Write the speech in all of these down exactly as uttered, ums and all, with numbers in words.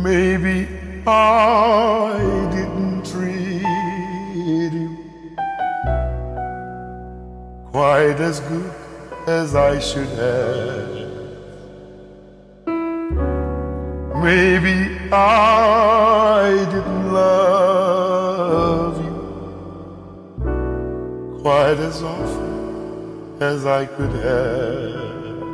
Maybe I didn't treat you quite as good as I should have. Maybe I didn't love you quite as often as I could have.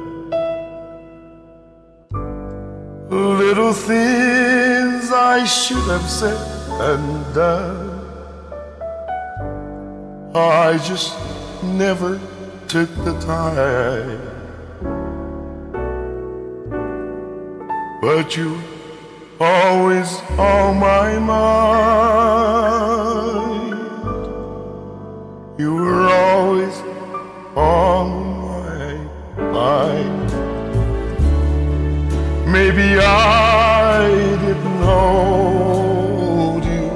Little things I should have said and done, I just never took the time. But you always on my mind. You were always on my mind. Maybe I didn't hold you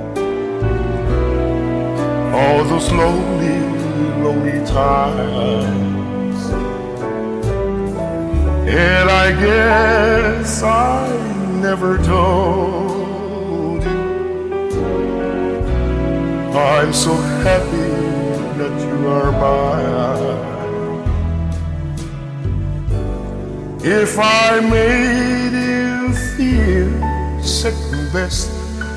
all those lonely, lonely times, and I guess I never told you I'm so happy that you are mine. If I made you feel second best,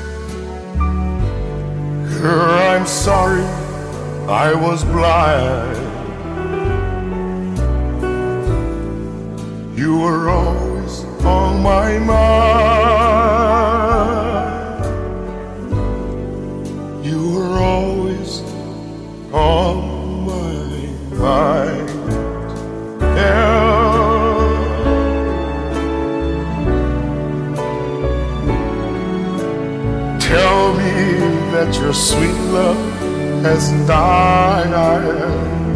girl, I'm sorry I was blind. You were always on my mind. You were always on my mind. Yeah. Tell me that your sweet love hasn't died.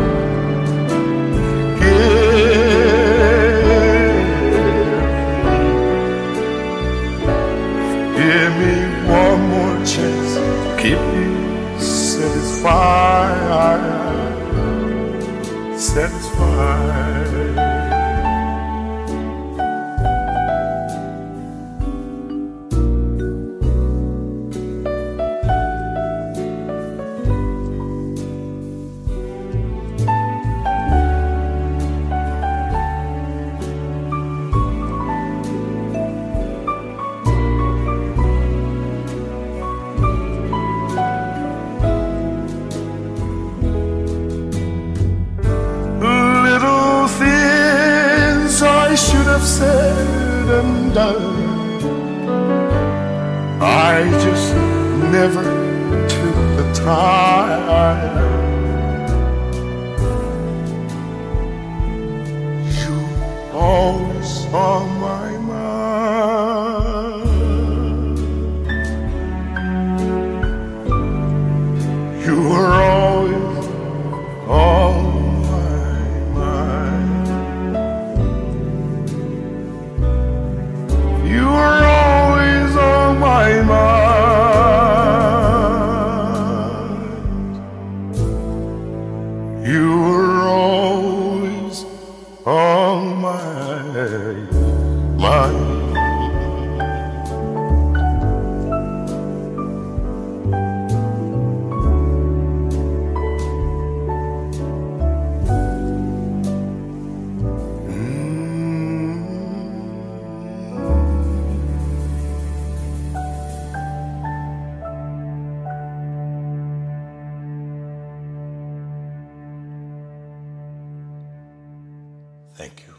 Give me one more chance to keep you satisfied, satisfied. I should have said and done, I just never took the time. You always on my mind. You were always on my mind. You were always on my mind. You were always on my mind. Thank you.